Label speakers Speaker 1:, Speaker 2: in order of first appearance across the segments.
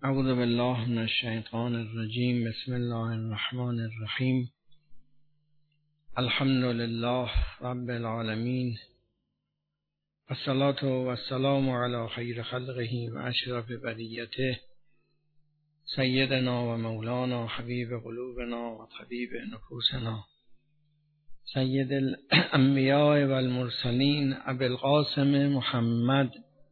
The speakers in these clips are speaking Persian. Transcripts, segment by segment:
Speaker 1: اعوذ بالله من الشیطان الرجیم. بسم الله الرحمن الرحیم. الحمد لله رب العالمین، الصلاة والسلام علی خیر خلقه و اشرف بریته، سیدنا و مولانا حبیب قلوبنا و طبیب نفوسنا، سید الانبیاء و المرسلین ابی القاسم محمد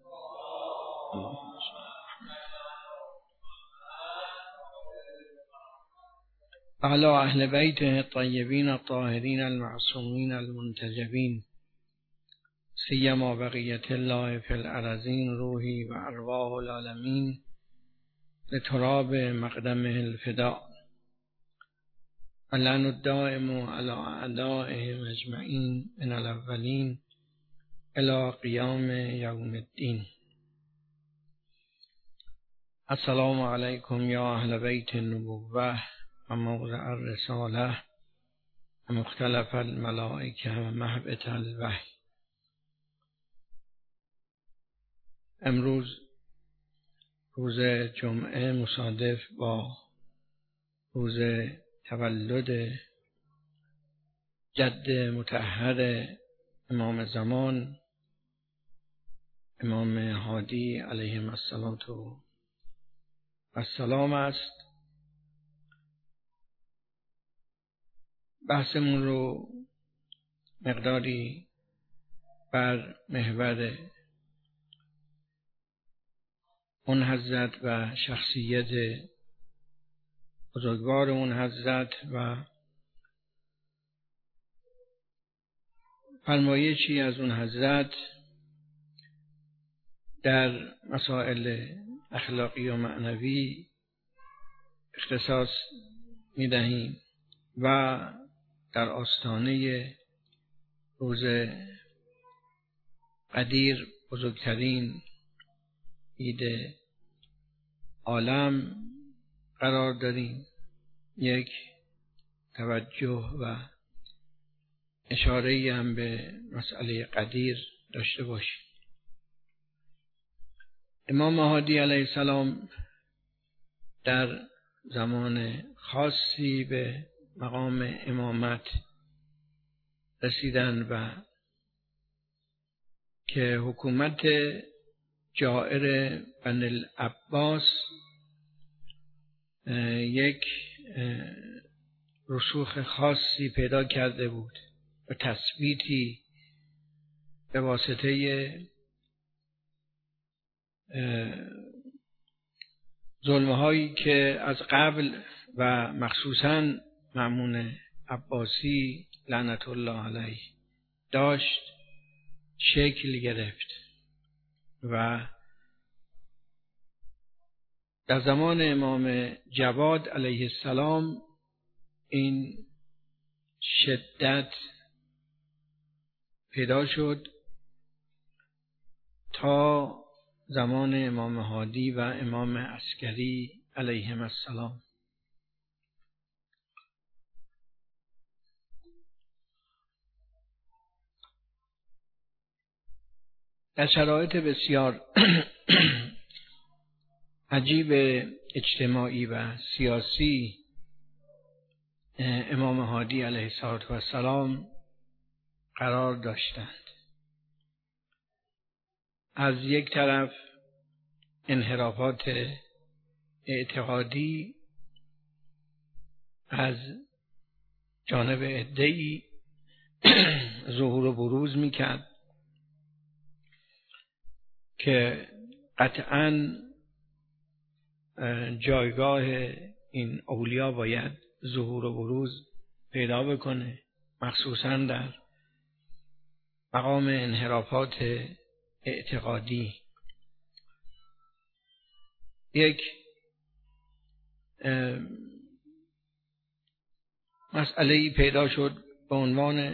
Speaker 1: علی اهل بیته الطیبین الطاهرین المعصومین المنتجبین، سیما بقیت الله فی الارضین، روحی و ارواح العالمین لتراب مقدمه الفداء، لعن الدائم علی اعدائهم اجمعین من الاولین الی قیام یوم الدین. السلام علیکم یا اهل بیت النبوة و موضع الرساله و مختلف الملائکه و مهبط الوحی. امروز روز جمعه مصادف با روز تولد جد مطهر امام زمان امام هادی علیه السلام است. بحثمون رو مقداری بر محور اون حضرت و شخصیت بزرگوار اون حضرت و فرمایشی از اون حضرت در مسائل اخلاقی و معنوی اختصاص می‌دهیم و در آستانه روز قدیر، بزرگترین عید عالم قرار داریم، یک توجه و اشاره هم به مسئله قدیر داشته باشیم. امام هادی علیه السلام در زمان خاصی به مقام امامت رسیدن و که حکومت جائر بن العباس یک رسوخ خاصی پیدا کرده بود و تثبیتی به واسطه ظلمهایی که از قبل و مخصوصاً مأمون عباسی لعنت الله علیه داشت شکل گرفت و در زمان امام جواد علیه السلام این شدت پیدا شد تا زمان امام هادی و امام عسکری علیهم السلام. در شرایط بسیار عجیب اجتماعی و سیاسی امام هادی علیه السلام قرار داشتند. از یک طرف انحرافات اعتقادی از جانب عده‌ای ظهور و بروز میکرد که قطعاً جایگاه این اولیا باید ظهور و بروز پیدا بکنه، مخصوصاً در مقام انحرافات اعتقادی. یک مسئله‌ای پیدا شد به عنوان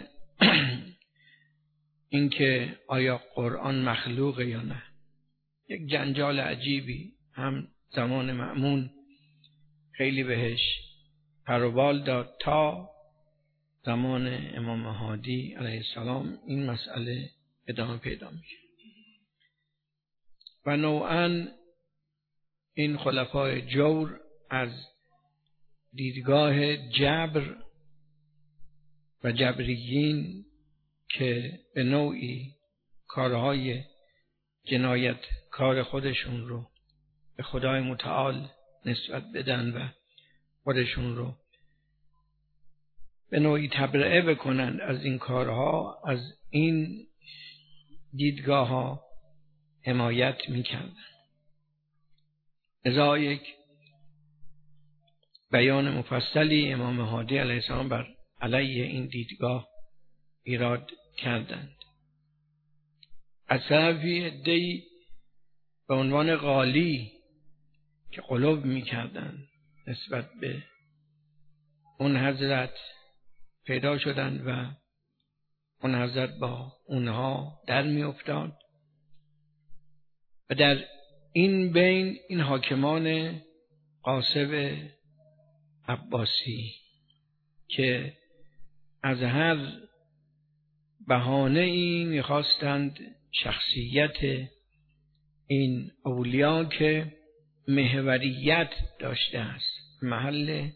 Speaker 1: اینکه آیا قرآن مخلوقه یا نه. یک جنجال عجیبی هم زمان مأمون خیلی بهش پر و بال داد تا زمان امام هادی علیه السلام این مسئله ادامه پیدا می‌کرد و نوعاً این خلفای جور از دیدگاه جبر و جبریین که به نوعی کارهای جنایت کار خودشون رو به خدای متعال نسبت بدن و خودشون رو به نوعی تبرئه بکنند از این کارها، از این دیدگاه ها حمایت میکردن. لذا یک بیان مفصلی امام هادی علیه السلام بر علیه این دیدگاه ایراد کردند. از طرفی عده‌ای به عنوان غالی که قلوب میکردند نسبت به اون حضرت پیدا شدند و اون حضرت با اونها در می افتاد و در این بین این حاکمان غاصب عباسی که از هر بهانه‌ای می‌خواستند شخصیت این اولیا که محوریت داشته است، محل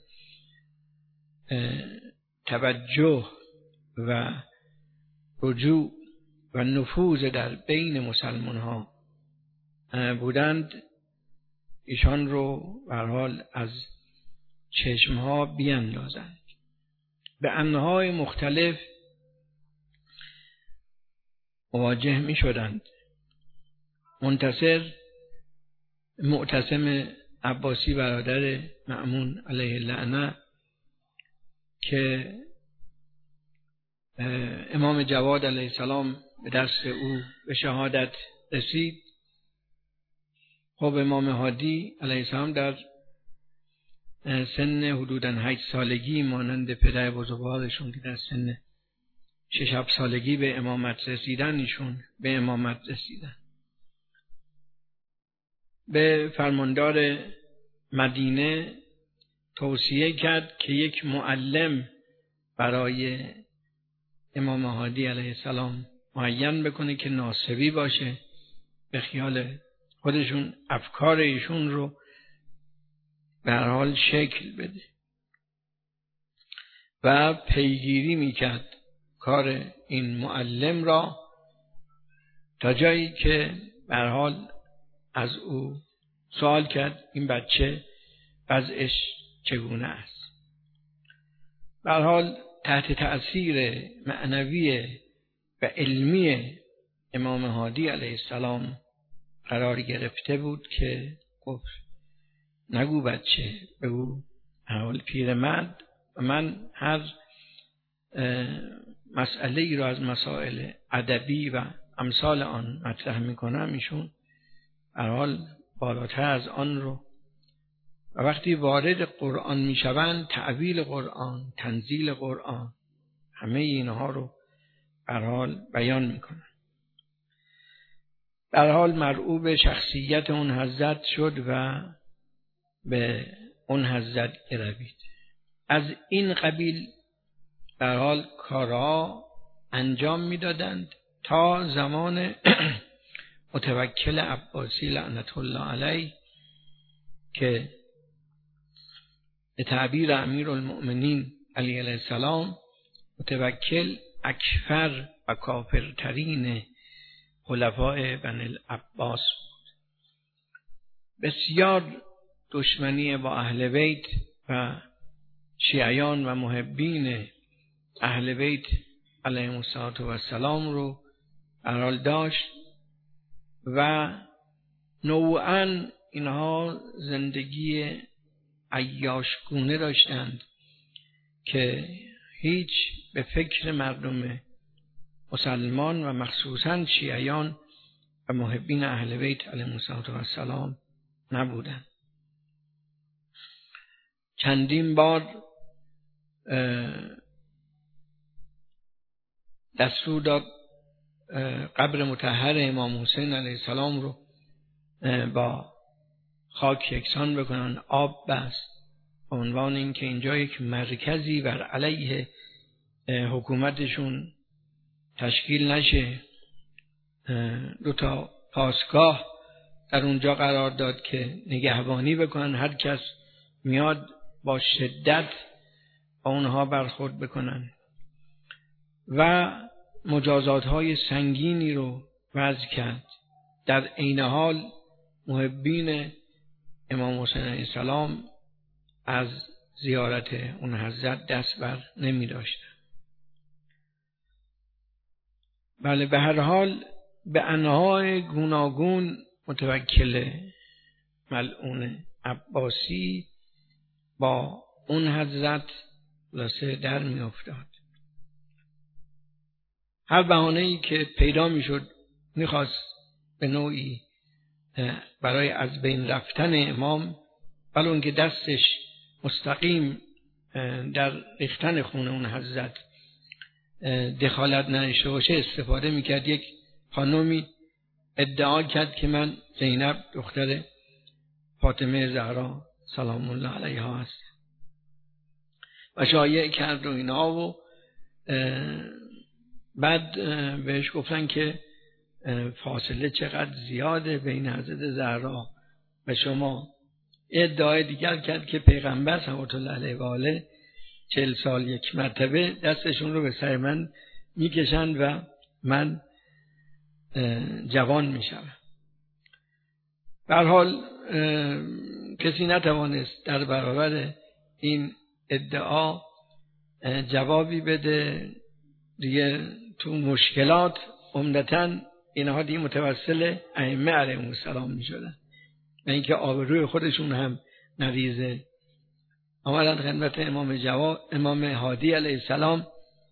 Speaker 1: توجه و رجوع و نفوذ در بین مسلمان ها بودند، ایشان رو به هر حال از چشم ها بیاندازند. به انواع مختلف مواجه می شدند. معتصم عباسی برادر مأمون علیه اللعنه که امام جواد علیه السلام به دست او به شهادت رسید، خب امام هادی علیه السلام در سن حدوداً 8 سالگی مانند پدر بزرگوارشون که در سن 6-7 سالگی به امامت رسیدن، ایشون به امامت رسیدن. به فرماندار مدینه توصیه کرد که یک معلم برای امام هادی علیه السلام معین بکنه که ناصبی باشه، به خیال خودشون افکار ایشون رو به هر حال شکل بده و پیگیری میکرد کار این معلم را تا جایی که به هر حال از او سوال کرد این بچه وضعش چگونه است. به هر حال تحت تأثیر معنوی و علمی امام هادی علیه السلام قرار گرفته بود که گفت نگو بچه، بگو حال پیرمرد. و من هر مسئله ای را از مسائل ادبی و امثال آن مطرح میکنم، ایشون هر حال بالاتر از آن رو و وقتی وارد قرآن میشوند تعویل قرآن، تنزیل قرآن، همه اینها رو هر حال بیان میکنن. در حال مرعوب شخصیت اون حضرت شد و به اون حضرت گروید. از این قبیل در حال کارها انجام میدادند تا زمان متوکل عباسی لعنت الله علیه که به تعبیر امیرالمؤمنین علی علیه السلام متوکل اکفر و کافرترین خلفای بنی العباس بود. بسیار دشمنی با اهل بیت و شیعیان و محبین اهل بیت علیهم السلام رو در حال داشت و نوعاً اینها زندگی عیاشگونه داشتند که هیچ به فکر مردم مسلمان و مخصوصاً شیعیان و محبین اهل بیت علیهم السلام نبودند. چندین بار دستور داد قبر مطهر امام حسین علیه السلام رو با خاک یکسان بکنن، آب بست، به عنوان اینکه اینجا یک مرکزی بر علیه حکومتشون تشکیل نشه، 2 پاسگاه در اونجا قرار داد که نگهبانی بکنن، هر کس میاد با شدت با اونها برخورد بکنن و مجازات های سنگینی رو وضع کرد. در عین حال محبین امام حسین علیه السلام از زیارت اون حضرت دست بر نمی داشتن. بله، به هر حال به انواع گوناگون متوکل ملعون عباسی با اون حضرت لسه در می افتاد. هر بهانه‌ای که پیدا می شد می خواست به نوعی برای از بین رفتن امام، ولی اون که دستش مستقیم در ریختن خون اون حضرت دخالت نداشته باشه استفاده میکرد. یک خانومی ادعا کرد که من زینب دختر فاطمه زهرا سلام الله علیها هست و شایع کرد و اینا، و بعد بهش گفتن که فاصله چقدر زیاده بین حضرت زهرا و شما. ادعای دیگر کرد که پیغمبر صلوات الله علیه و آله 40 سال یک مرتبه دستشون رو به سر من میکشند و من جوان میشم. به هر حال کسی نتوانست در برابر این ادعا جوابی بده. دیگه تو مشکلات عمدتاً اینها دیگه متوسل ائمه علیهم السلام میشدن و اینکه آبروی خودشون هم نریزه. آمدن خدمت امام هادی علیه السلام.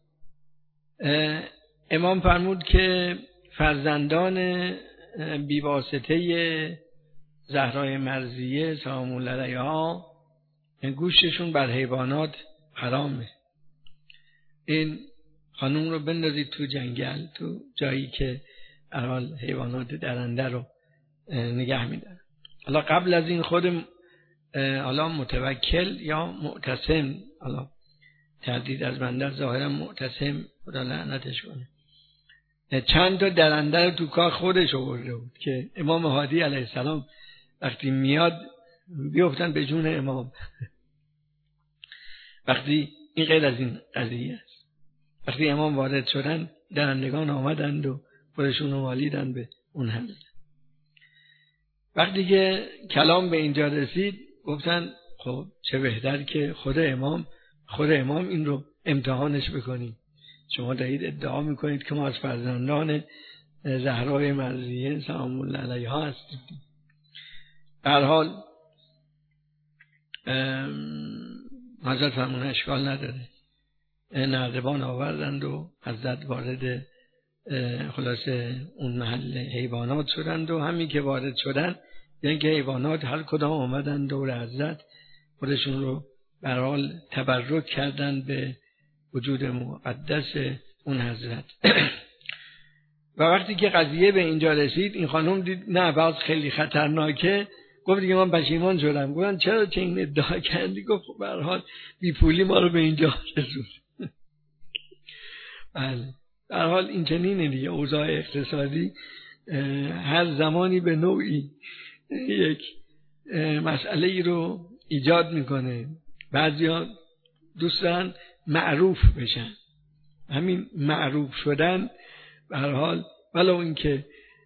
Speaker 1: امام فرمود که فرزندان بیواسطه زهرای مرضیه سلام الله علیها گوشتشون بر حیوانات حرامه. این خانوم رو بندازید تو جنگل، تو جایی که حال حیوانات درنده رو نگه میدن. حالا قبل از این خود حالا متوکل یا معتصم، حالا تردید از بنده، ظاهرا معتصم خدا لعنتش کنه، چند تا درنده رو تو کار خودش آورده بود که امام هادی علیه السلام وقتی میاد بیفتن به جون امام. وقتی این غیر از این قضیه است، وقتی امام وارد شدن درندگان آمدند و خودشون رو مالیدن به اون حضرت. وقتی که کلام به اینجا رسید گفتن خب چه بهتر که خود امام این رو امتحانش بکنیم. شما دارید ادعا میکنید که ما از فرزندان زهرای مرضیه سلام الله علیها هستیم. به هر حال حضرت فرمون اشکال نداره. نردبان آوردند و حضرت وارد خلاصه اون محل حیوانات شدند و همین که وارد شدن یعنی که حیوانات هر کدام آمدن دور حضرت خودشون رو به هر حال تبرک کردن به وجود مقدس اون حضرت. و وقتی که قضیه به اینجا رسید این خانم دید نه باز خیلی خطرناکه، گفت دیگه من پشیمان شدم. گفتن چرا چه این ادعا کردی؟ گفت به هر حال بی پولی ما رو به اینجا رسوند. بله، به هر حال این چنینه دیگه، اوضاع اقتصادی هر زمانی به نوعی یک مسئله ای رو ایجاد میکنه. بعضیا دوست دارن معروف بشن، همین معروف شدن به هر حال ولو اینکه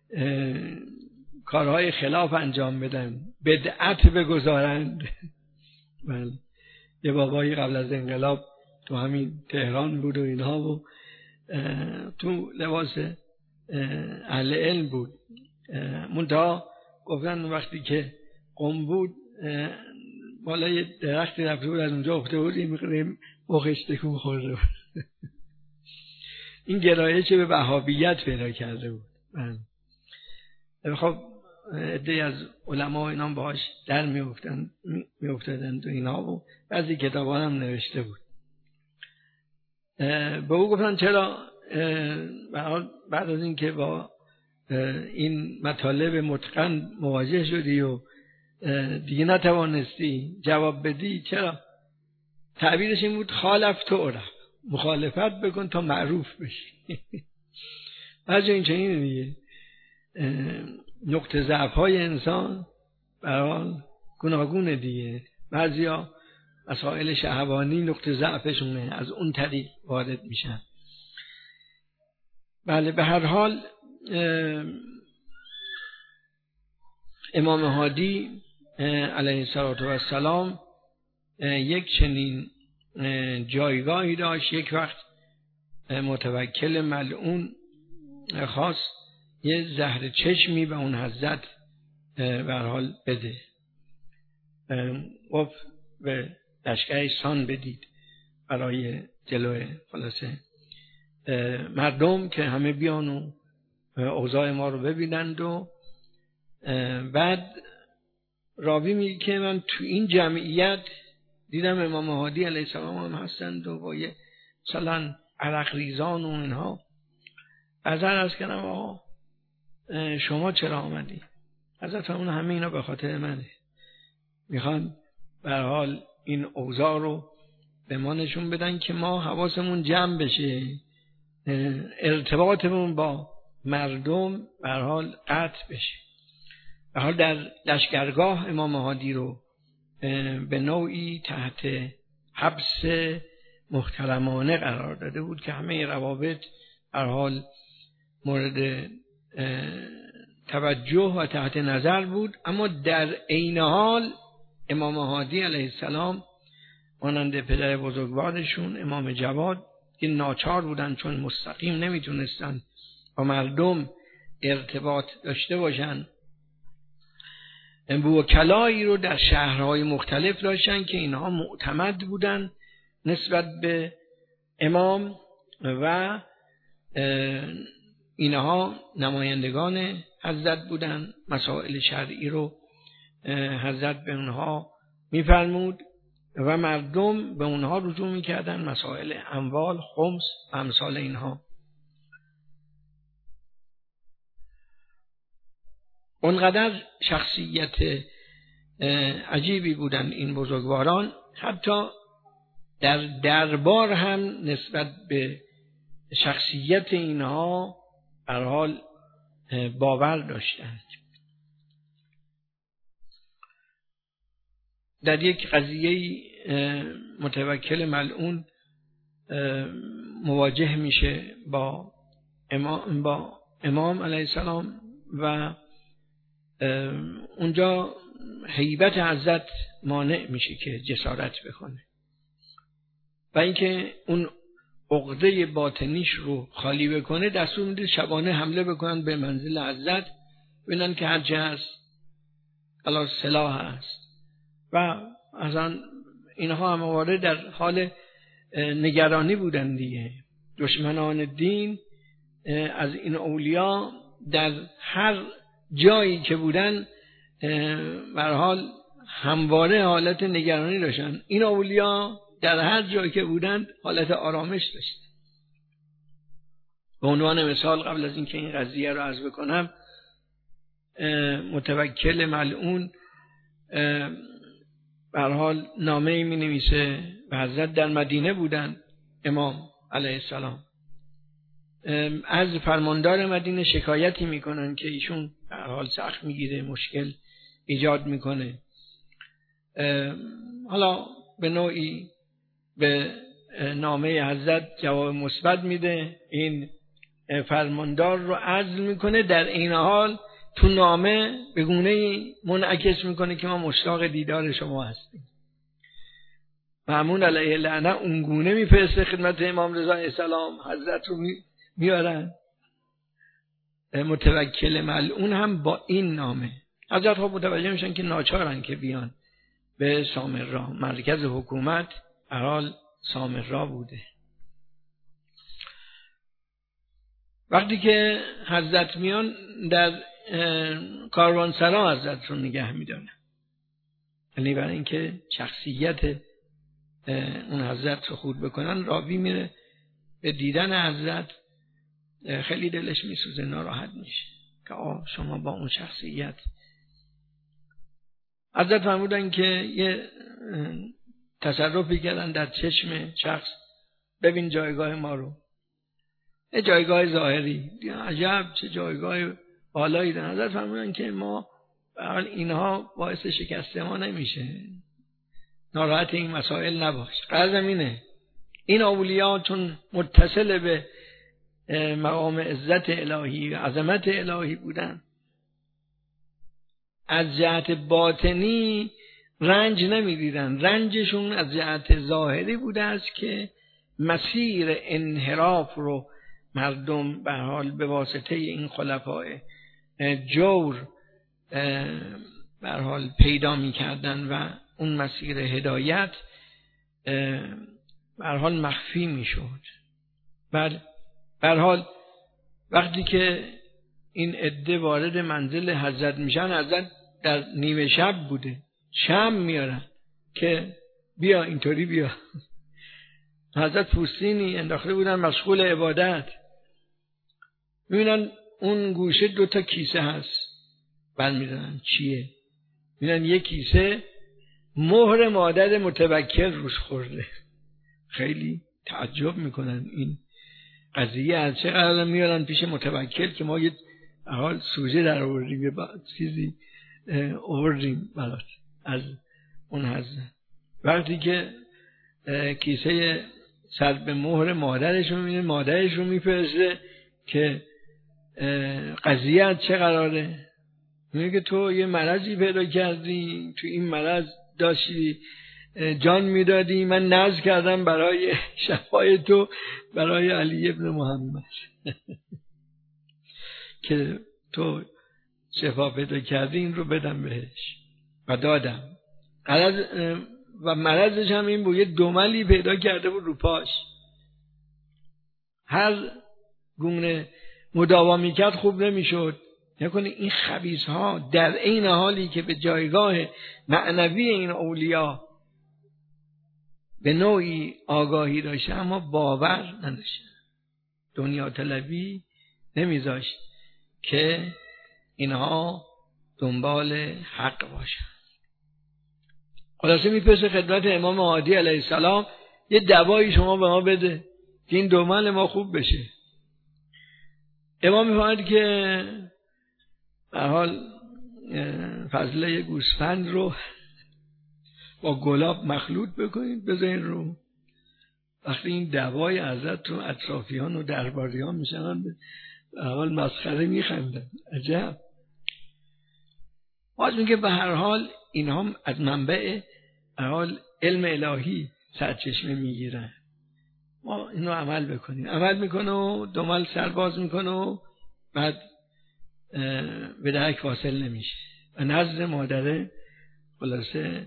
Speaker 1: کارهای خلاف انجام بدن، بدعت بگذارند. بله، یه بابایی قبل از انقلاب تو همین تهران بود و اینها و تو لباس اهل علم بود، منتها گفتن وقتی که قم بود بالای درختی رفته بود، از اونجا افته بود این مقدار مخش تکون خورده بود. این گرایش به وهابیت پیدا کرده بود. خب عده‌ای از علما اینا باهاش در میافتادن تو اینا و بعضی کتابا هم نوشته بود. به او گفتن چرا بعد از این که با این مطالب متقن مواجه شدی و دیگه نتوانستی جواب بدی، چرا؟ تعبیرش این بود خالف تعرف، مخالفت بکن تا معروف بشی. بعضی این چنینه دیگه، نقطه ضعف های انسان به هر حال گوناگونه دیگه. بعضیا مسائل شهوانی نقطه ضعفشونه، از اون طریق وارد میشن. بله، به هر حال امام هادی علیه السلام یک چنین جایگاهی داشت. یک وقت متوکل ملعون خواست یه زهر چشمی به اون حضرت به هر حال بده، گفت به لشکر سان بدید برای جلوه خلاصه مردم که همه بیان و اوضاع ما رو ببینند. و بعد راوی میگه که من تو این جمعیت دیدم امام هادی علیه السلام هم هستند و با یه مثلا عرق ریزان و اینها. از عرض کردم آقا شما چرا آمدی؟ حضرت فرمود همه اینا به خاطر منه، میخوان به هر حال این اوضاع رو به ما نشون بدن که ما حواسمون جمع بشه، ارتباطمون با مردم به هر حال قطع بشه. به حال در لشکرگاه امام هادی رو به نوعی تحت حبس محترمانه قرار داده بود که همه روابط به هر حال مورد توجه و تحت نظر بود. اما در عین حال امام هادی علیه السلام مانند پدر بزرگوارشون امام جواد که ناچار بودن چون مستقیم نمیتونستن با مردم ارتباط داشته باشن، وکلایی رو در شهرهای مختلف داشتن که اینها معتمد بودن نسبت به امام و اینها نمایندگان حضرت بودن. مسائل شرعی رو حضرت به اونها میفرمود و مردم به اونها رجوع میکردن، مسائل اموال، خمس و امثال اینها. اونقدر شخصیت عجیبی بودن این بزرگواران، حتی در دربار هم نسبت به شخصیت اینها به هر حال باور داشتند. در یک قضیه متوکل ملعون مواجه میشه با امام علیه السلام و اونجا هیبت حضرت مانع میشه که جسارت بکنه و اینکه اون عقده باطنیش رو خالی بکنه. دستور میده شبانه حمله بکنن به منزل حضرت، ببینن که هرچه هست خلاص سلاح هست و اصلا اینها هم وارد در حال نگرانی بودن دیگه. دشمنان دین از این اولیا در هر جایی که بودن به هر حال همواره حالت نگرانی داشتن. این اولیا در هر جایی که بودند حالت آرامش داشت. به عنوان مثال قبل از اینکه این قضیه رو عرض بکنم، متوکل ملعون به هر حال نامه‌ای می‌نویسه به حضرت. در مدینه بودن امام علیه السلام، از فرماندار مدینه شکایتی میکنن که ایشون به هر حال سخت میگیره، مشکل ایجاد میکنه. حالا به نوعی به نامه حضرت جواب مثبت میده، این فرماندار رو عزل میکنه، در این حال تو نامه به گونه‌ای منعکس میکنه که ما مشتاق دیدار شما هستیم. مأمون علیه اللعنه اون گونه میفرسته خدمت امام رضا علیه السلام، حضرت رو میارن. متوکل ملعون هم با این نامه حضرت ها متوجه میشن که ناچارن که بیان به سامرا، مرکز حکومت حال سامرا بوده. وقتی که حضرت میان در کاروانسرا حضرت رو نگه میدارن، یعنی برای اینکه شخصیت اون حضرت رو خود بکنن. راوی میره به دیدن حضرت، خیلی دلش میسوزه، ناراحت میشه که شما با اون شخصیت. حضرت فرمودن که یه تصرفی کردن در چشم شخص، ببین جایگاه ما رو، یه جایگاه ظاهری، عجب چه جایگاه بالایی دارن. حضرت فرمودن که ما برحال اینها باعث شکست ما نمیشه، ناراحت این مسائل نباش. قضا اینه این اولیا چون متصل به مقام عزت الهی و عظمت الهی بودن، از جهت باطنی رنج نمیدیدن. رنجشون از جهت ظاهری بوده است که مسیر انحراف رو مردم به حال به واسطه این خلفای جور به حال پیدا می‌کردن و اون مسیر هدایت به حال مخفی می‌شد. بله به حال وقتی که این عده وارد منزل حضرت میشن، حضرت در نیمه شب بوده، شمع میارن که بیا اینطوری بیا. حضرت پوستینی انداخته بودن مشغول عبادت، میبینن اون گوشه 2 کیسه هست، برمیدارن چیه؟ میبینن یک کیسه مهر مادر متوکل روش خورده. خیلی تعجب میکنن این قضیه از چه قرار میارن پیش متوکل که ما یه حال سوژه در آوردیم، یه چیزی آوردیم برات از اون حضرت. وقتی که کیسه سر به مهر مادرش رو میبینه، مادرش رو میپرسه که قضیه از چه قراره؟ میگه تو یه مرضی پیدا کردی، تو این مرض داشتی جان میدادی، من نذر کردم برای شفای تو برای علی ابن محمد که تو شفا پیدا کردی این رو بدم بهش و دادم. و مرضش هم این بود، یه دملی پیدا کرده بود رو پاش، هر گونه مداوا میکرد خوب نمیشد. نکنه این خبیث ها در این حالی که به جایگاه معنوی این اولیا به نوعی آگاهی داشته اما باور نداشته، دنیا طلبی نمیذاشت که اینها دنبال حق باشن. خلاصه میپرسه خدمت امام هادی علیه السلام یه دوایی شما به ما بده که این دمل ما خوب بشه. امام میفرماید که به حال فضله گوسفند رو با گلاب مخلوط بکنید بذارین رو. وقتی این دوای حضرت رو اطرافیان و درباریان میشنن به حال مسخره میخندن. عجب. باز میگه به هر حال اینها از منبع به حال علم الهی سرچشمه میگیرن، ما اینو عمل بکنیم. عمل میکنه و دمل سرباز میکنه و بعد به درک واصل نمیشه و نزد مادره خلاصه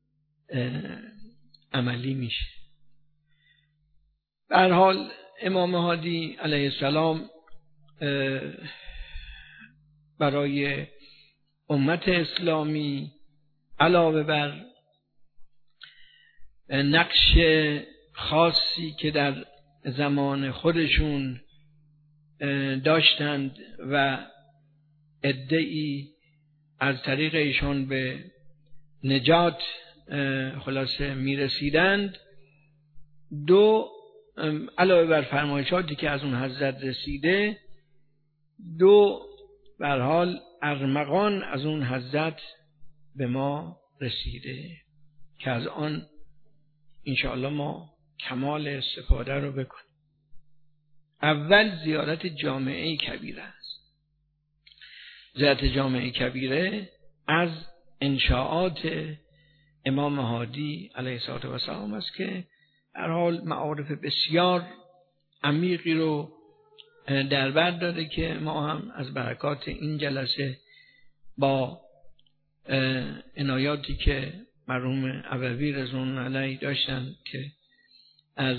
Speaker 1: عملی میشه. به هر حال امام هادی علیه السلام برای امت اسلامی علاوه بر نقش خاصی که در زمان خودشون داشتند و عده‌ای از طریق ایشان به نجات خلاصه میرسیدند، علاوه بر فرمایشاتی که از اون حضرت رسیده، به هر حال ارمغان از اون حضرت به ما رسیده که از آن انشاءالله ما کمال استفاده رو بکنیم. اول زیارت جامعه کبیره است. زیارت جامعه کبیره از انشاءات امام هادی علیه السلام است که هر حال معارف بسیار عمیقی رو در بر داره که ما هم از برکات این جلسه با عنایاتی که مرحوم عبوی رضوان علیه داشتن که از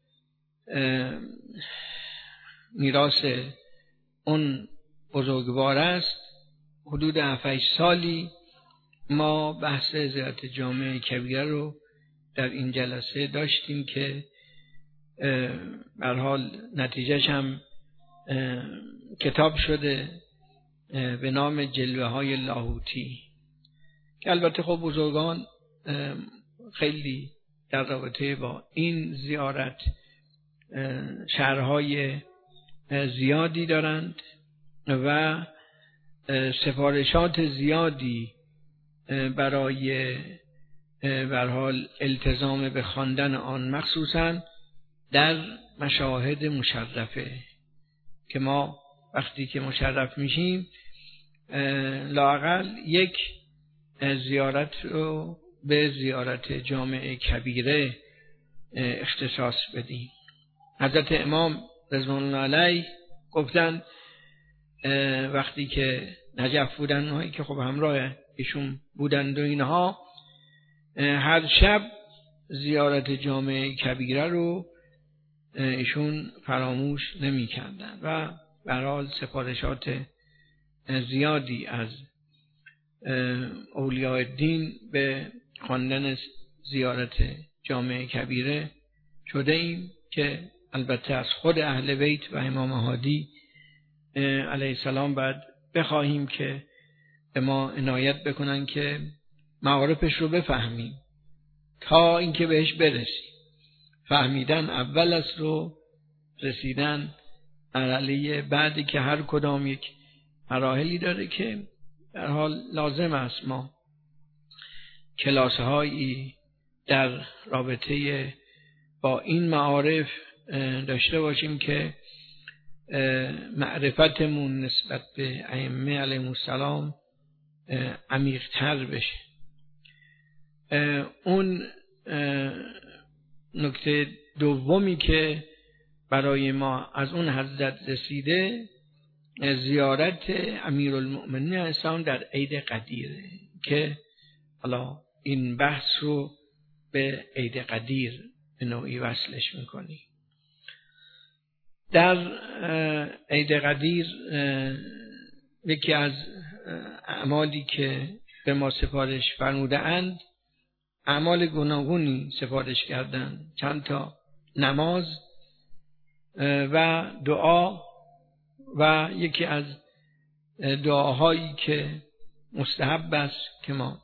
Speaker 1: میراث اون بزرگوار است، حدود 7-8 سالی ما بحث زیارت جامعه کبیره رو در این جلسه داشتیم که به هر حال نتیجهش هم کتاب شده به نام جلوه های لاهوتی که البته خب بزرگان خیلی در رابطه با این زیارت شرحهای زیادی دارند و سفارشات زیادی برای به هر حال التزام به خواندن آن، مخصوصاً در مشاهد مشرفه که ما وقتی که مشرف میشیم لااقل یک زیارت رو به زیارت جامع کبیره اختصاص بدیم. حضرت امام رضوان الله علیه گفتن وقتی که نجف بودن، اونهایی که خب همراه ایشون بودند و اینها، هر شب زیارت جامع کبیره رو ایشون فراموش نمی کردن و به هر حال سفارشات زیادی از اولیاء الدین به خواندن زیارت جامع کبیره شده ایم که البته از خود اهل بیت و امام هادی علیه السلام بعد بخواهیم که به ما عنایت بکنن که معارفش رو بفهمیم تا اینکه بهش برسیم. فهمیدن اول است رو رسیدن علیه بعدی که هر کدام یک مراحلی داره که در حال لازم است ما کلاس‌هایی در رابطه با این معارف داشته باشیم که معرفتمون نسبت به ائمه علیهم السلام عمیق‌تر بشه. اون نکته دومی که برای ما از اون حضرت رسیده زیارت امیرالمؤمنین علیه السلام در عید قدیره که حالا این بحث رو به عید قدیر به نوعی وصلش میکنی. در عید قدیر یکی از اعمالی که به ما سفارش فرموده اند، اعمال گوناگونی سفارش کردن، چند تا نماز و دعا و یکی از دعاهایی که مستحب است که ما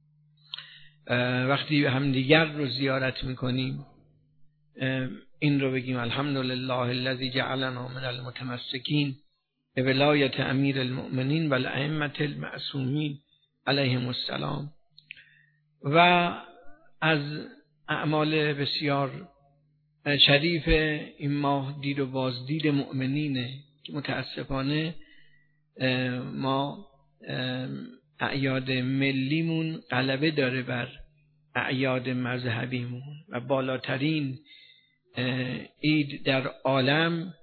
Speaker 1: وقتی همدیگر رو زیارت میکنیم این رو بگیم: الحمدلله الذی جعلنا من المتمسکین به ولایت امیر المؤمنین و الائمه المعصومین علیهم السلام. و از اعمال بسیار شریف این ماه دید و بازدید مؤمنینه که متاسفانه ما اعیاد ملیمون غلبه داره بر اعیاد مذهبیمون و بالاترین عید در عالم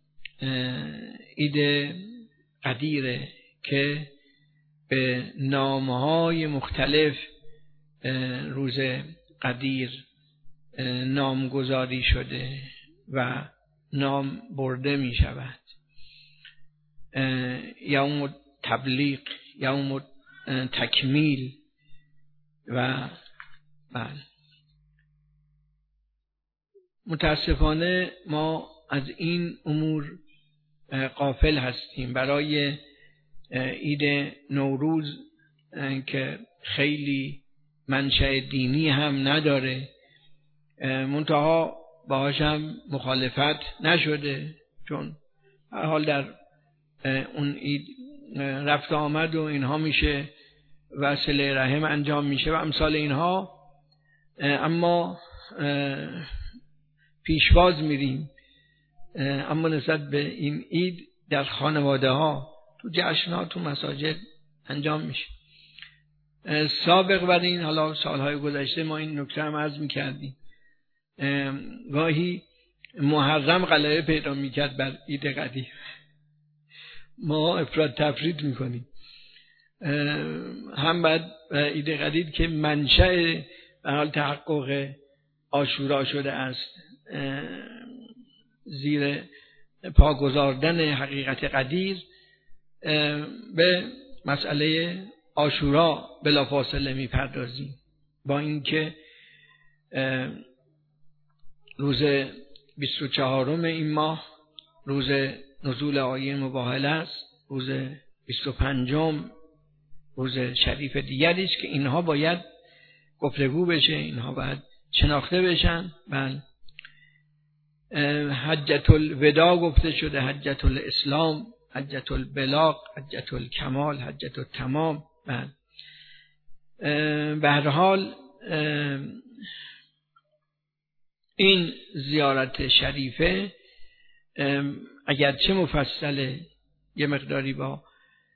Speaker 1: عید قدیره که به نامهای مختلف روز قدیر نامگذاری شده و نام برده می شود. یوم تبلیغ، یوم تکمیل و متاسفانه ما از این امور غافل هستیم. برای عید نوروز که خیلی منشأ دینی هم نداره، منتها باهاش هم مخالفت نشده، چون هر حال در اون عید رفت آمد و اینها میشه و صله رحم انجام میشه و امثال اینها، اما پیشواز میریم. اما نسبت به این عید در خانواده ها، تو جشن ها، تو مساجد انجام میشه. سابق بر این، حالا سالهای گذشته ما این نکته هم عرض میکردیم، گاهی محرم غلبه پیدا میکرد بر عید قدیر، ما افراط تفرید میکنیم. هم بعد عید قدیر که منشأ به حال تحقق عاشورا شده است، زیر پا گذاردن حقیقت قدیر به مسئله عاشورا بلافاصله میپردازیم، با اینکه روز 24 این ماه روز نزول آیه مباهله است، روز 25 روز شریف دیگری است که اینها باید گفتگو بشه، اینها باید شناخته بشن. حجت الوداع گفته شده، حجت الاسلام حجت البلاغ، حجت الکمال، حجت التمام. به هر حال این زیارت شریفه اگرچه مفصله، یه مقداری با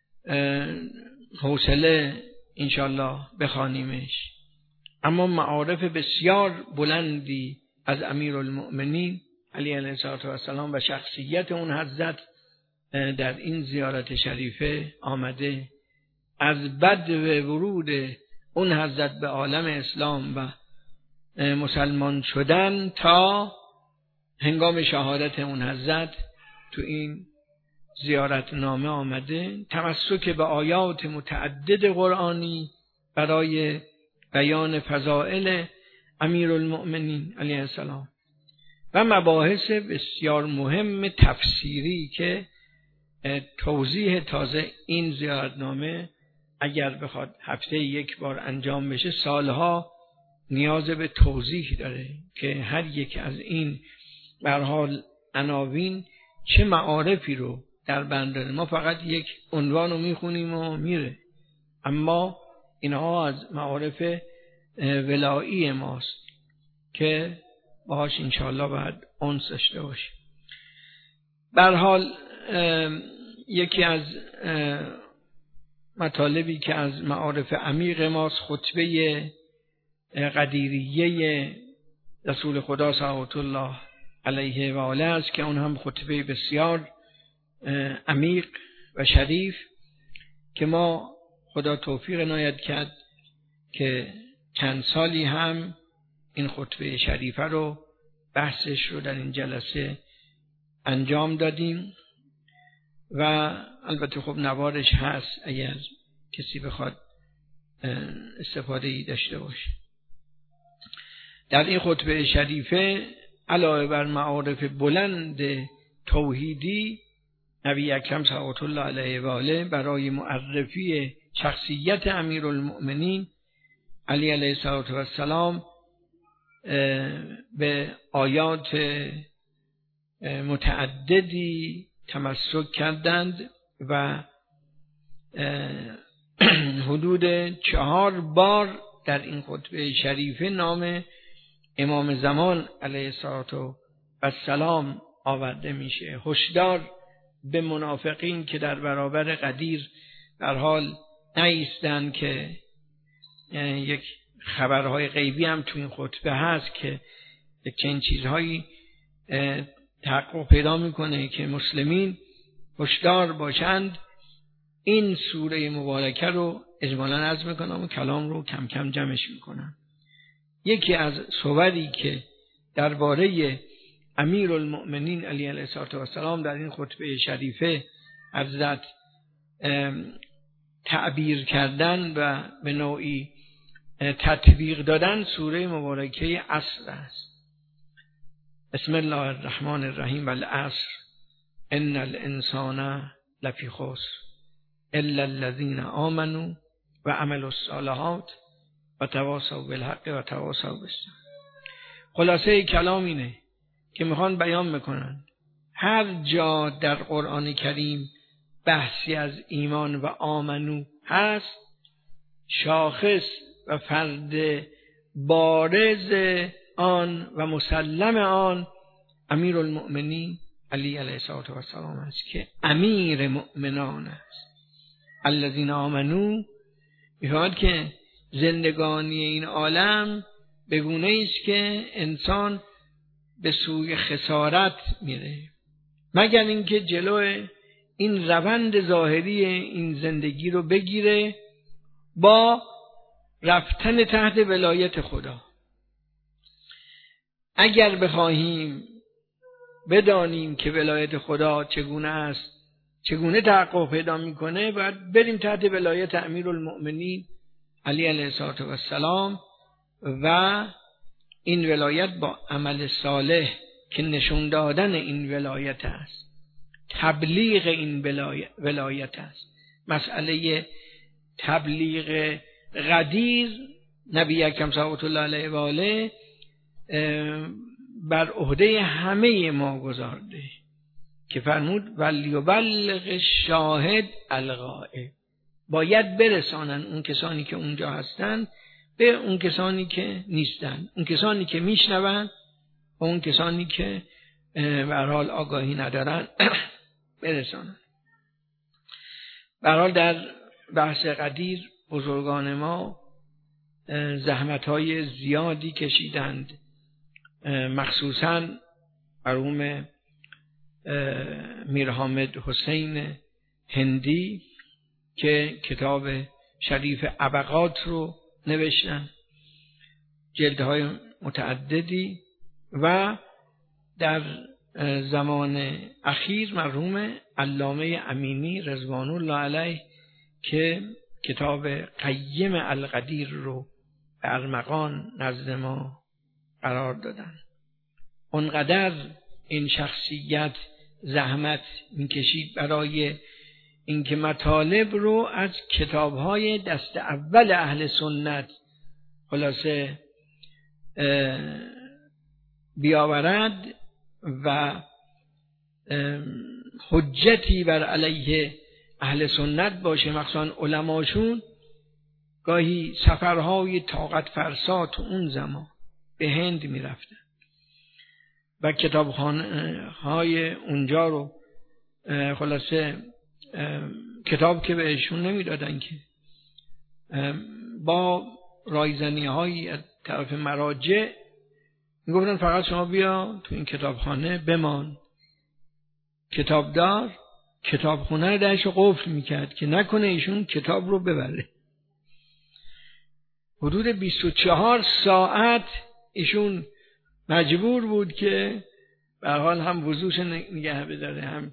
Speaker 1: حوصله انشالله بخوانیمش، اما معارف بسیار بلندی از امیرالمؤمنین علی علیه السلام و شخصیت اون حضرت در این زیارت شریفه آمده. از بدو ورود اون حضرت به عالم اسلام و مسلمان شدن تا هنگام شهادت اون حضرت تو این زیارت نامه آمده. تمسک به آیات متعدد قرآنی برای بیان فضائل امیرالمؤمنین علیه السلام و مباحث بسیار مهم تفسیری که توضیح تازه این زیارتنامه اگر بخواد هفته یک بار انجام بشه سالها نیاز به توضیح داره که هر یک از این به هر حال عناوین چه معارفی رو در بند داره. ما فقط یک عنوان رو میخونیم و میره، اما اینها از معارف ولایی ماست که باهاش انشاءالله باید انس داشته باشیم. به هر حال یکی از مطالبی که از معارف عمیق ماست خطبه قدیریه رسول خدا صلوات الله علیه و آله است که اون هم خطبه بسیار عمیق و شریف که ما خدا توفیق عنایت کرد که چند سالی هم این خطبه شریفه رو بحثش رو در این جلسه انجام دادیم و البته خب نوارش هست اگر کسی بخواد استفاده ای داشته باشه. در این خطبه شریفه علاوه بر معارف بلند توحیدی، نبی اکرم صلوات الله علیه و آله برای معرفی شخصیت امیرالمؤمنین علی علیه السلام به آیات متعددی تمسک کردند و حدود 4 بار در این خطبه شریفه نام امام زمان علیه السلام آورده میشه. هشدار به منافقین که در برابر قدیر در حال نایستند که یک خبرهای غیبی هم تو این خطبه هست که چنین چیزهایی تحقق پیدا میکنه که مسلمین هشدار باشند. این سوره مبارکه رو اجمالاً عرض میکنم و کلام رو کم کم جمعش میکنم. یکی از صوری که درباره امیرالمؤمنین علی علیه السلام در این خطبه شریفه حضرت تعبیر کردن و به نوعی تطبیق دادن سوره مبارکه عصر است. بسم الله الرحمن الرحیم والعصر ان الانسان لفی خسر الا الذین آمنوا و عملوا الصالحات و تواصوا بالحق و تواصوا بالصبر. خلاصه کلام اینه که میخوان بیان میکنن هر جا در قرآن کریم بحثی از ایمان و آمنو هست، شاخص و فرد بارز آن و مسلم آن امیرالمؤمنین علی علیه السلام است که امیر مؤمنان است. الذین آمنو میفهمد که زندگانی این عالم به گونه است که انسان به سوی خسارت میره مگر اینکه جلو این روند ظاهری این زندگی رو بگیره با رفتن تحت ولایت خدا. اگر بخواهیم بدانیم که ولایت خدا چگونه است، چگونه تحقق پیدا میکنه، باید بریم تحت ولایت امیرالمؤمنین علی علیه السلام و این ولایت با عمل صالح که نشون دادن این ولایت است، تبلیغ این ولایت است. مسئله تبلیغ غدیر نبی اکرم صلوات الله علیه و آله بر عهده همه ما گذارده. که فرمود ولیبلغ شاهد الغائب، باید برسانن اون کسانی که اونجا هستن به اون کسانی که نیستن، اون کسانی که میشنون و اون کسانی که به هر حال آگاهی ندارن برسانن. به هر حال در بحث قدیر بزرگان ما زحمت‌های زیادی کشیدند، مخصوصاً مرحوم میر حامد حسین هندی که کتاب شریف ابقات رو نوشتن، جلدهای متعددی، و در زمان اخیر مرحوم علامه امینی رضوان الله علیه که کتاب قیم القدیر رو به ارمغان نزد ما قرار دادن. اونقدر این شخصیت زحمت میکشید برای اینکه مطالب رو از کتاب‌های دست اول اهل سنت خلاصه بیاورد و حجتی بر علیه اهل سنت باشه، مخصوصا علماشون. گاهی سفرهای طاقت فرسا تو اون زمان به هند می رفتن و کتابخانه های اونجا رو خلاصه کتاب که بهشون نمی دادن، که با رایزنی هایی از طرف مراجع می گفتن فقط شما بیا تو این کتابخانه بمان. کتابدار کتابخونه رو درش قفل میکرد که نکنه ایشون کتاب رو ببره. حدود 24 ساعت ایشون مجبور بود که به هر حال هم وضوش نگه بداره، هم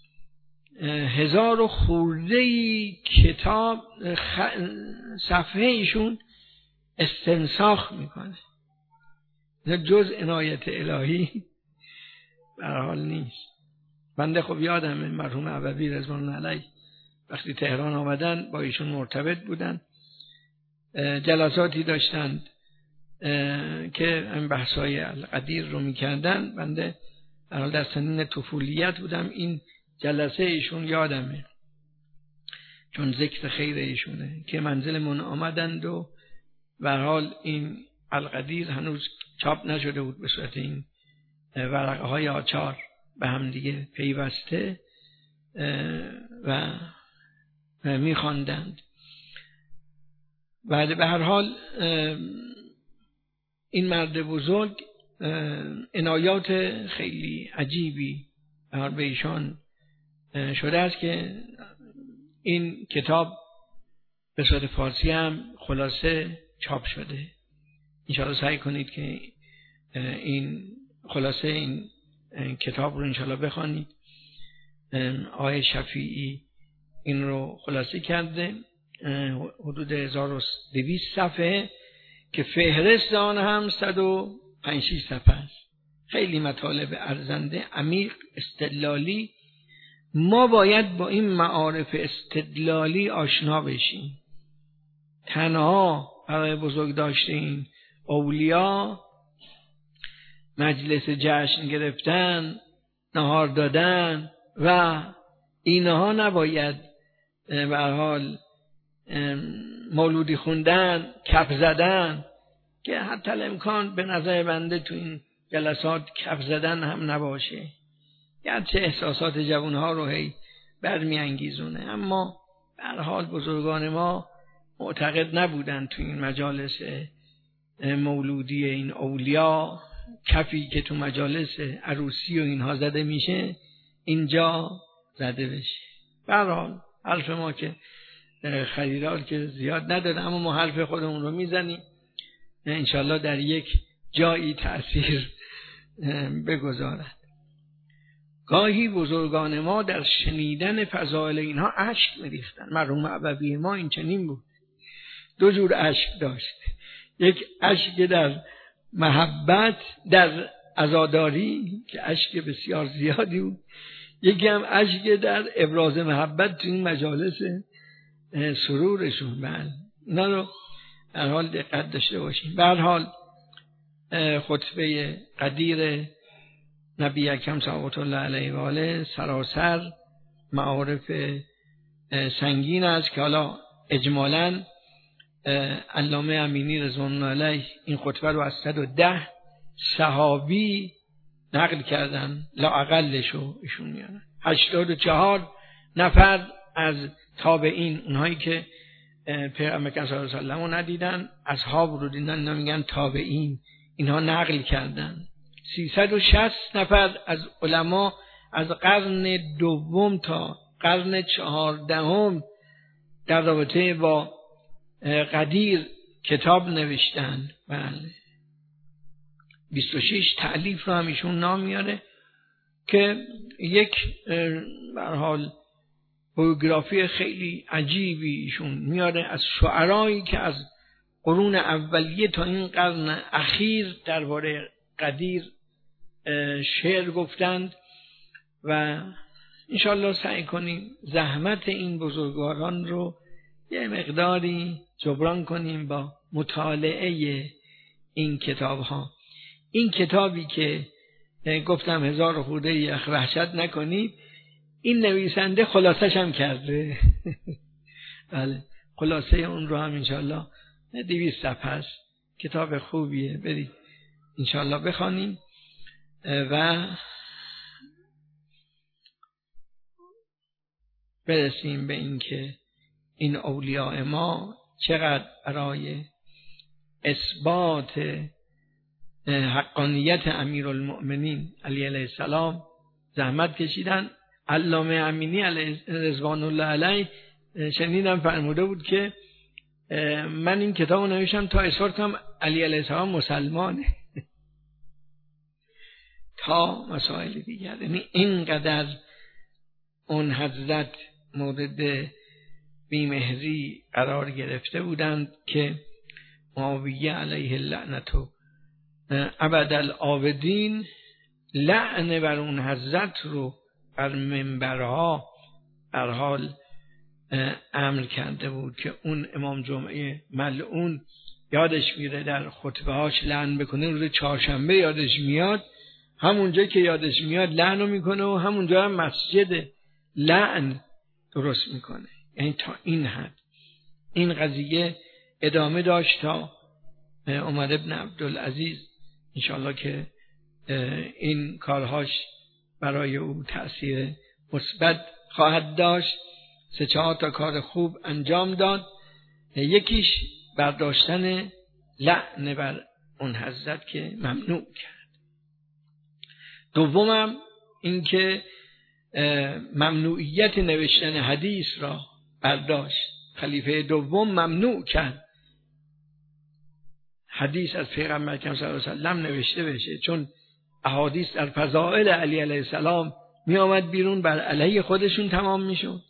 Speaker 1: 1000 خورده کتاب صفحه ایشون استنساخ میکنه. جز عنایت الهی به هر حال نیست. بنده خب یادمه مرحوم عبوی رضوان الله علیه وقتی تهران آمدن با ایشون مرتبط بودن، جلساتی داشتند که این بحثای القدیر رو میکردن. بنده در سنین طفولیت بودم، این جلسه ایشون یادمه چون ذکر خیر ایشونه که منزل من آمدند و به هر حال این القدیر هنوز چاپ نشده بود به صورت این ورقه های آچار به هم دیگه پیوسته و میخواندند. بعد به هر حال این مرد بزرگ عنایات خیلی عجیبی به ایشان شده است که این کتاب به صورت فارسی هم خلاصه چاپ شده. انشاءالله سعی کنید که این خلاصه این کتاب رو انشاءالله بخوانید. آقای شفیعی این رو خلاصه کرده، حدود 1200 صفحه که فهرست آن هم 105 صفحه است. خیلی مطالب ارزنده، عمیق، استدلالی. ما باید با این معارف استدلالی آشنا بشیم. تنها برای بزرگ داشته این اولیا مجلس جشن گرفتن، نهار دادن و اینها نباید به هر حال مولودی خوندن، کف زدن، که حتی الامکان به نظر بنده تو این جلسات کف زدن هم نباشه، گرچه احساسات جوانها رو هی برمی انگیزونه، اما به هر حال بزرگان ما معتقد نبودن تو این مجالس مولودی این اولیا کفی که تو مجالس عروسی و اینها زده میشه اینجا زده بشه. به هر حال حرف ما که خریدار که زیاد نداره، اما ما حرف خودمون رو میزنیم، انشالله در یک جایی تأثیر بگذارد. گاهی بزرگان ما در شنیدن فضائل اینها اشک میریختن. مرحوم عبوی ما این چنین بود، دو جور اشک داشت، یک اشک در محبت در عزاداری که اشک بسیار زیادی بود، یکی هم اشک در ابراز محبت تو این مجالس سرورشون. بله اینا رو در حال دقت داشته باشیم. به هر حال خطبه قدیر نبی اکرم صلوات الله علیه و آله سراسر معارف سنگین است که حالا اجمالاً علامه امینی رضوان الله علیه این خطبه رو از 110 صحابی نقل کردن، لااقلشو ایشون میارن. 84 نفر از تابعین، اونهایی که پیغمبر صلی الله علیه و سلم رو ندیدن، اصحاب رو دیدن، اینا میگن تابعین، اینها نقل کردن. 360 نفر از علما از قرن دوم تا قرن 14 در رابطه با قدیر کتاب نوشتن. بله 26 تألیف رو هم ایشون نام میاره که یک به هر حال بیوگرافی خیلی عجیبی ایشون میاره از شعرایی که از قرون اولیه تا این قرن اخیر درباره قدیر شعر گفتند و انشالله سعی کنیم زحمت این بزرگواران رو یه مقداری جبران کنیم با مطالعه این کتاب ها. این کتابی که گفتم 1000 خورده یخ وحشت نکنید، این نویسنده خلاصش هم کرده. بله خلاصه اون رو هم انشالله 200 صفحه است، کتاب خوبیه، برید انشالله بخوانیم و برسیم به این که این اولیاء ما چقدر برای اثبات حقانیت امیرالمؤمنین علی علیه السلام زحمت کشیدن. علامه امینی علیه رضوان الله علیه شنیدم فرموده بود که من این کتابو نوشتم تا اثبات کنم علی علیه السلام مسلمانه. تا مسائل دیگر، یعنی اینقدر اون حضرت مورد بیمهری قرار گرفته بودند که معاویه علیه اللعنت و ابدالآبدین لعنه بر اون حضرت رو بر منبرها در حال امر کرده بود که اون امام جمعه ملعون یادش میره در خطبه هاش لعن بکنه، روز چهارشنبه یادش میاد، همونجا که یادش میاد لعن رو میکنه و همونجا هم مسجد لعن درست میکنه. یعنی تا این حد این قضیه ادامه داشت تا عمر ابن عبدالعزیز انشاءالله که این کارهاش برای او تأثیر مثبت خواهد داشت. 3-4 تا کار خوب انجام داد، یکیش برداشتن لعن بر اون حضرت که ممنوع کرد، دومم این که ممنوعیت نوشتن حدیث را برداشت. خلیفه دوم ممنوع کرد حدیث از پیغمبر اکرم صلی الله علیه و سلم نوشته بشه، چون احادیث در فضائل علی علیه السلام می آمد بیرون، بر علیه خودشون تمام می شد.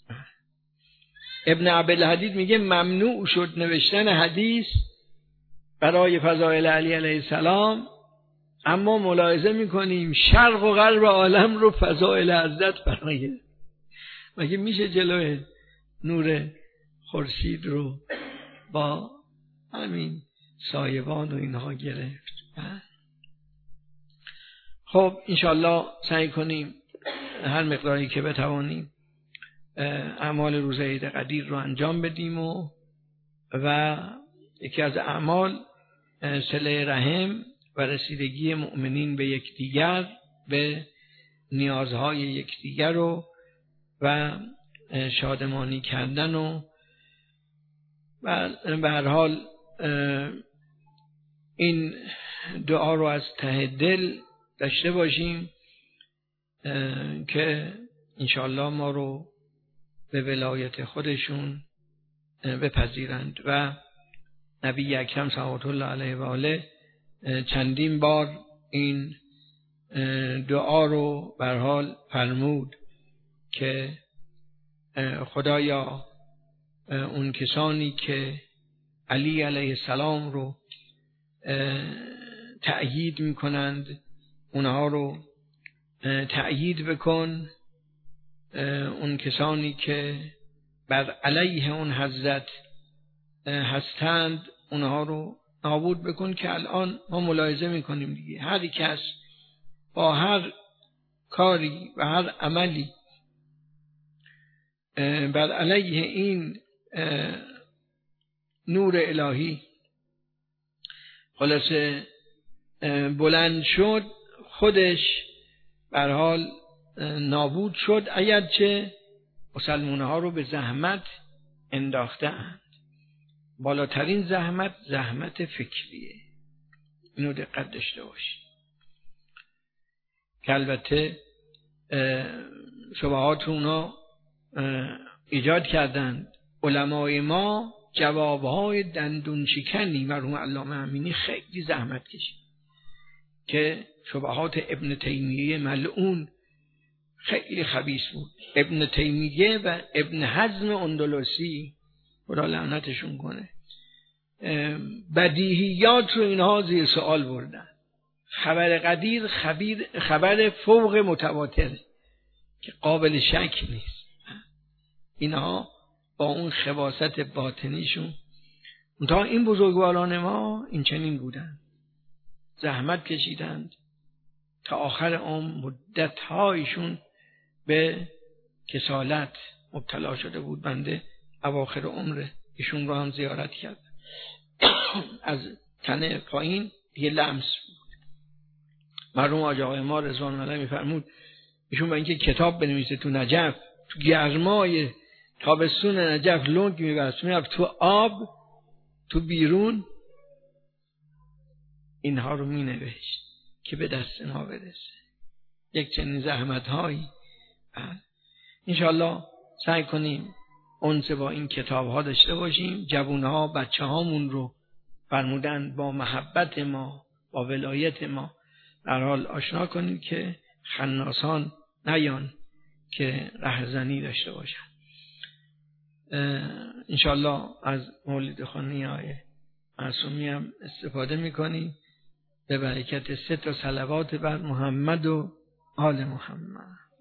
Speaker 1: ابن عبدالحدید میگه ممنوع شد نوشتن حدیث برای فضائل علی علیه السلام، اما ملاحظه میکنیم شرق و غرب عالم رو فضائل حضرت برای مگه میشه جلوی نور خورشید رو با همین سایبان و اینها گرفت. خب انشالله سعی کنیم هر مقداری که بتوانیم اعمال روز عید قدیر رو انجام بدیم و یکی از اعمال صله رحم و رسیدگی مؤمنین به یکدیگر، به نیازهای یکدیگر و شادمانی کردن و به هر حال این دعا رو از ته دل داشته باشیم که انشاءالله ما رو به ولایت خودشون بپذیرند. و نبی اکرم صلوات الله علیه و آله چندین بار این دعا رو به هر حال فرمود که خدایا اون کسانی که علی علیه السلام رو تأیید میکنند اونها رو تأیید بکن، اون کسانی که بر علیه اون حضرت هستند اونها رو نابود بکن. که الان ما ملاحظه میکنیم دیگه هر کس با هر کاری و هر عملی بر علیه این نور الهی خلاصه بلند شد، خودش به هر حال نابود شد، اگرچه مسلمان‌ها رو به زحمت انداختند. بالاترین زحمت فکریه، اینو دقت داشته باشید که البته شبهات اونا ایجاد کردند. علمای ما جوابهای دندون شکنی مرحوم علامه امینی خیلی زحمت کشید که شبهات ابن تیمیه ملعون خیلی خبیث بود. ابن تیمیه و ابن حزم اندلسی خدا لعنتشون کنه بدیهیات رو اینها زیر سوال بردن. خبر قدیر خبر فوق متواتره که قابل شک نیست. اینها با اون خباثت باطنیشون منتها این بزرگواران ما این چنین بودن، زحمت کشیدند تا آخر مدت‌هایشون به کسالت مبتلا شده بود. بنده اواخر عمر ایشون رو هم زیارت کرد. از تنه پایین یه لمس بود. مرحوم حاج آقای ما رضوان الله میفرمود ایشون با اینکه کتاب بنویسه تو نجف، تو گرمای تابستون نجف لنگ میبرد، میرفت تو آب، تو بیرون اینها رو مینوشت که به دست ما برسه. یک چنین زحمت هایی. انشاءالله سعی کنیم اونس با این کتاب ها داشته باشیم. جوون ها بچه هامون رو فرمودن با محبت ما، با ولایت ما در حال آشنا کنیم که خناسان نیان که رهزنی داشته باشن. انشاءالله از مولد خانی های معصومی هم استفاده میکنیم به برکت 3 صلوات بر محمد و آل محمد.